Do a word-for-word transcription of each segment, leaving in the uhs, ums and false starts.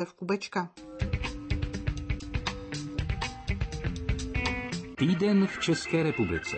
v Kubečka. Týden v České republice.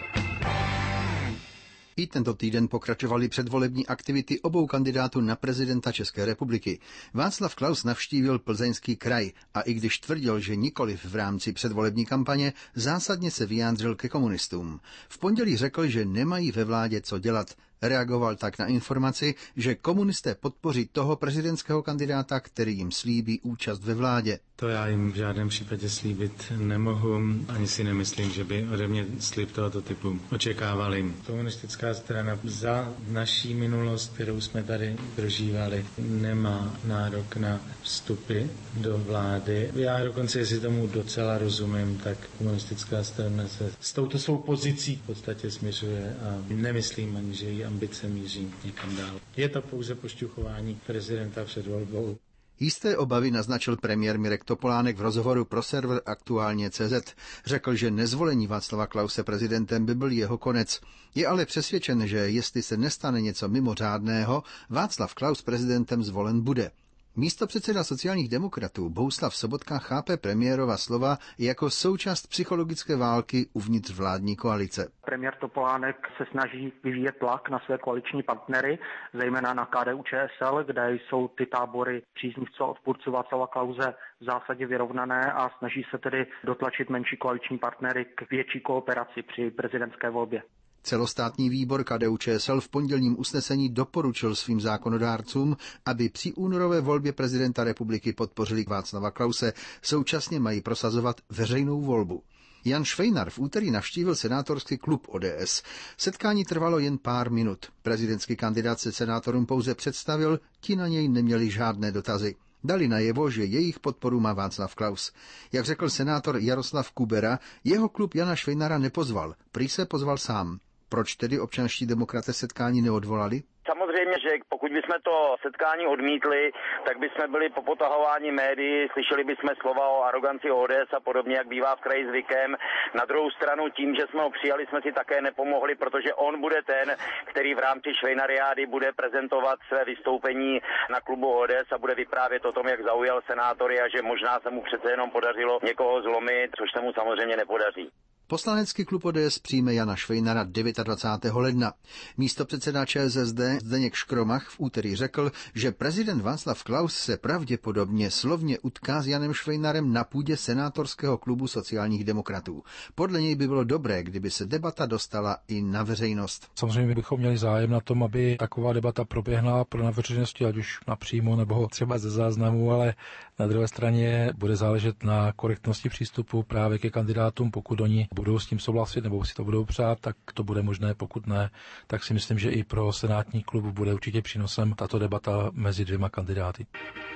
I tento týden pokračovaly předvolební aktivity obou kandidátů na prezidenta České republiky. Václav Klaus navštívil Plzeňský kraj a i když tvrdil, že nikoliv v rámci předvolební kampaně, zásadně se vyjádřil ke komunistům. V pondělí řekl, že nemají ve vládě co dělat. Reagoval tak na informaci, že komunisté podpoří toho prezidentského kandidáta, který jim slíbí účast ve vládě. To já jim v žádném případě slíbit nemohu, ani si nemyslím, že by ode mě slib tohoto typu očekávali. Komunistická strana za naší minulost, kterou jsme tady prožívali, nemá nárok na vstupy do vlády. Já dokonce, jestli tomu docela rozumím, tak komunistická strana se s touto svou pozicí v podstatě směřuje a nemyslím ani, že její ambice míří někam dál. Je to pouze pošťuchování prezidenta před volbou. Jisté obavy naznačil premiér Mirek Topolánek v rozhovoru pro server Aktuálně tečka cé zet. Řekl, že nezvolení Václava Klause prezidentem by byl jeho konec. Je ale přesvědčen, že jestli se nestane něco mimořádného, Václav Klaus prezidentem zvolen bude. Místopředseda sociálních demokratů Bohuslav Sobotka chápe premiérova slova jako součást psychologické války uvnitř vládní koalice. Premiér Topolánek se snaží vyvíjet tlak na své koaliční partnery, zejména na K D U Č S L, kde jsou ty tábory příznivců a odpůrců Václava Klause v zásadě vyrovnané a snaží se tedy dotlačit menší koaliční partnery k větší kooperaci při prezidentské volbě. Celostátní výbor K D U Č S L v pondělním usnesení doporučil svým zákonodárcům, aby při únorové volbě prezidenta republiky podpořili Václava Klause. Současně mají prosazovat veřejnou volbu. Jan Švejnar v úterý navštívil senátorský klub O D S. Setkání trvalo jen pár minut. Prezidentský kandidát se senátorům pouze představil, ti na něj neměli žádné dotazy. Dali najevo, že jejich podporu má Václav Klaus. Jak řekl senátor Jaroslav Kubera, jeho klub Jana Švejnara nepozval, prý se pozval sám. Proč tedy občanští demokraté setkání neodvolali? Samozřejmě, že pokud bychom to setkání odmítli, tak bychom byli po potahování médií, slyšeli bychom slova o aroganci O D S a podobně, jak bývá v kraji zvykem. Na druhou stranu tím, že jsme ho přijali, jsme si také nepomohli, protože on bude ten, který v rámci Švejnariády bude prezentovat své vystoupení na klubu O D S a bude vyprávět o tom, jak zaujal senátory a že možná se mu přece jenom podařilo někoho zlomit, což se mu samozřejmě nepodaří. Poslanecký klub O D S přijme Jana Švejnara dvacátého devátého ledna. Místopředseda Č S S D Zdeněk Škromach v úterý řekl, že prezident Václav Klaus se pravděpodobně slovně utká s Janem Švejnarem na půdě senátorského klubu sociálních demokratů. Podle něj by bylo dobré, kdyby se debata dostala i na veřejnost. Samozřejmě bychom měli zájem na tom, aby taková debata proběhla pro na veřejnosti, ať už napřímo nebo třeba ze záznamu, ale na druhé straně bude záležet na korektnosti přístupu právě ke kandidátům, pokud oni budou s tím souhlasit nebo si to budou přát, tak to bude možné, pokud ne, tak si myslím, že i pro senátní klub bude určitě přínosem tato debata mezi dvěma kandidáty.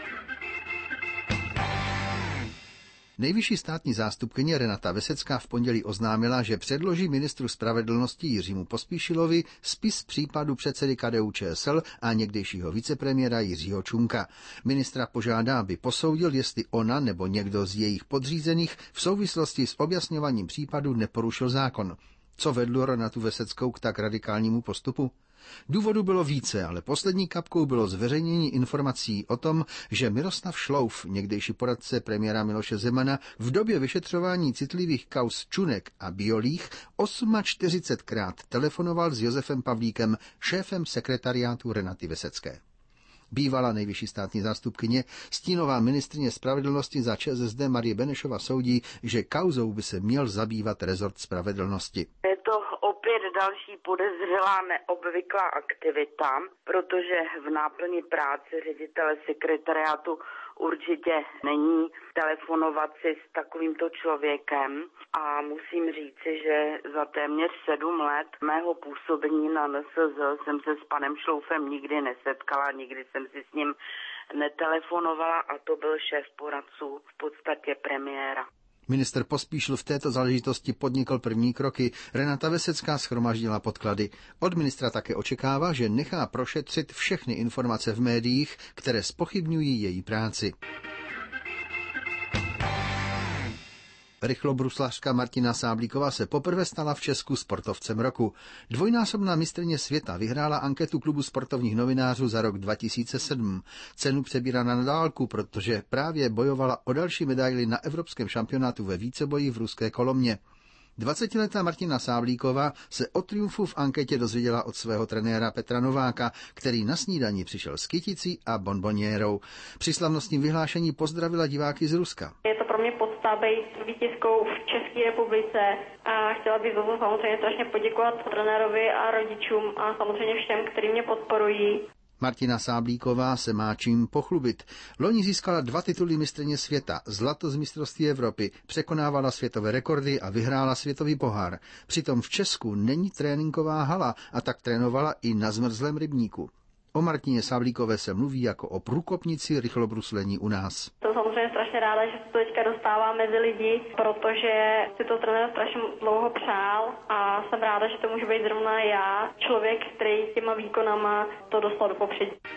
Nejvyšší státní zástupkyně Renata Vesecká v pondělí oznámila, že předloží ministru spravedlnosti Jiřímu Pospíšilovi spis případu předsedy K D U Č S L a někdejšího vicepremiéra Jiřího Čunka. Ministra požádá, aby posoudil, jestli ona nebo někdo z jejich podřízených v souvislosti s objasňováním případu neporušil zákon. Co vedlo Renatu Veseckou k tak radikálnímu postupu? Důvodů bylo více, ale poslední kapkou bylo zveřejnění informací o tom, že Miroslav Šlouf, někdejší poradce premiéra Miloše Zemana, v době vyšetřování citlivých kauz Čunek a Biolích čtyřicetosmkrát telefonoval s Josefem Pavlíkem, šéfem sekretariátu Renaty Vesecké. Bývalá nejvyšší státní zástupkyně, stínová ministryně spravedlnosti za Č S S D Marie Benešova soudí, že kauzou by se měl zabývat rezort spravedlnosti. Je to opět další podezřelá neobvyklá aktivita, protože v náplni práce ředitele sekretariátu určitě není telefonovat si s takovýmto člověkem a musím říci, že za téměř sedm let mého působení na N S Z jsem se s panem Šloufem nikdy nesetkala, nikdy jsem si s ním netelefonovala a to byl šéf poradců v podstatě premiéra. Minister Pospíšil v této záležitosti podnikl první kroky. Renata Vesecká shromaždila podklady. Od ministra také očekává, že nechá prošetřit všechny informace v médiích, které zpochybňují její práci. Rychlobruslařka Martina Sáblíková se poprvé stala v Česku sportovcem roku. Dvojnásobná mistryně světa vyhrála anketu klubu sportovních novinářů za rok dva tisíce sedm. Cenu přebírá na dálku, protože právě bojovala o další medaili na evropském šampionátu ve víceboji v ruské Kolomně. dvacetiletá Martina Sáblíková se o triumfu v anketě dozvěděla od svého trenéra Petra Nováka, který na snídani přišel s kyticí a bonbonierou. Při slavnostním vyhlášení pozdravila diváky z Ruska. Je to pro mě podsta být vítězkou v České republice a chtěla bych za to samozřejmě strašně poděkovat trenérovi a rodičům a samozřejmě všem, kteří mě podporují. Martina Sáblíková se má čím pochlubit. Loni získala dva tituly mistryně světa, zlato z mistrovství Evropy, překonávala světové rekordy a vyhrála světový pohár. Přitom v Česku není tréninková hala a tak trénovala i na zmrzlém rybníku. O Martině Sáblíkové se mluví jako o průkopnici rychlobruslení u nás. Jsem samozřejmě strašně ráda, že se to teďka dostává mezi lidi, protože si to trenér strašně dlouho přál a jsem ráda, že to může být zrovna já, člověk, který těma výkonama to dostal do popředí.